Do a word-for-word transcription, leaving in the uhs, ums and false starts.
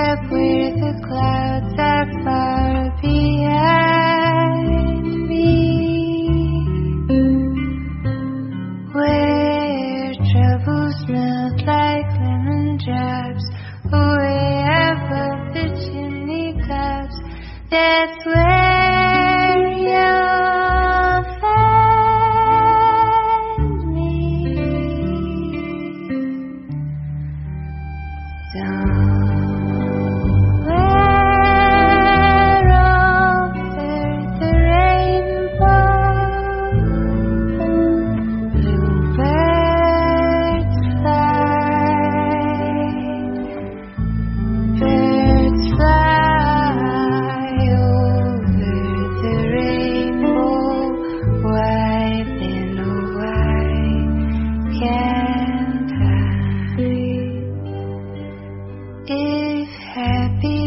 up where the clouds are far behind me, where trouble smells like lemon drops, way above the chimney tops. That's where you'll find me. Somewhere over the rainbow, bluebirds fly, birds fly over the rainbow, white and white can't hide. If happy